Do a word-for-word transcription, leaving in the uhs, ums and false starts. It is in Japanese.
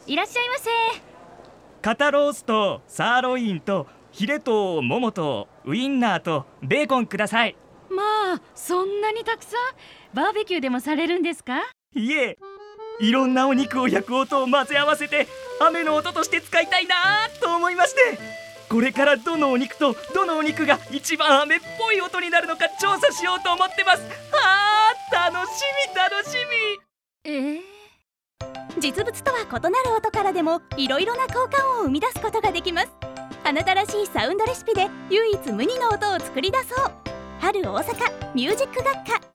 いらっしゃいませ。 肩ロースとサーロインとヒレとモモとウインナーとベーコンください。 まあそんなにたくさん。バーベキューでもされるんですか？ いえ、いろんなお肉を焼く音を混ぜ合わせて雨の音として使いたいなと思いまして、これからどのお肉とどのお肉が一番雨っぽい音になるのか調査しようと思ってます。あー、楽しみ楽しみ。 えー、 実物とは異なる音からでもいろいろな効果音を生み出すことができます。あなたらしいサウンドレシピで唯一無二の音を作り出そう。春大阪ミュージック学科。